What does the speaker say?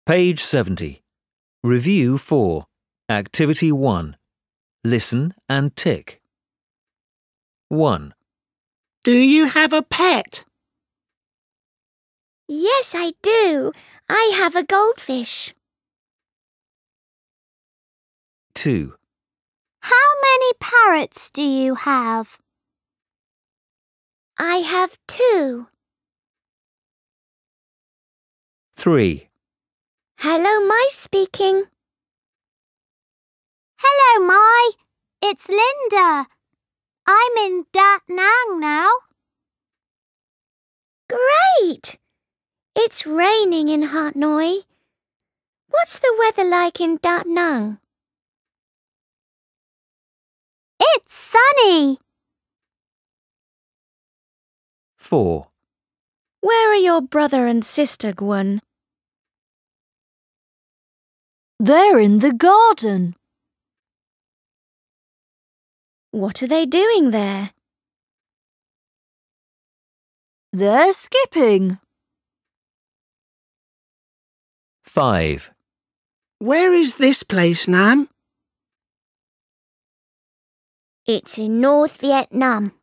Page 70. Review 4. Activity 1. Listen and tick. 1, Do you have a pet? Yes, I do. I have a goldfish. 2, How many parrots do you have? I have 2. 3, Hello, Mai speaking. Hello, Mai. It's Linda. I'm in Da Nang now. Great! It's raining in Hanoi. What's the weather like in Da Nang? It's sunny. 4, Where are your brother and sister, Gwen? They're in the garden. What are they doing there? They're skipping. 5, Where is this place, Nam? It's in North Vietnam.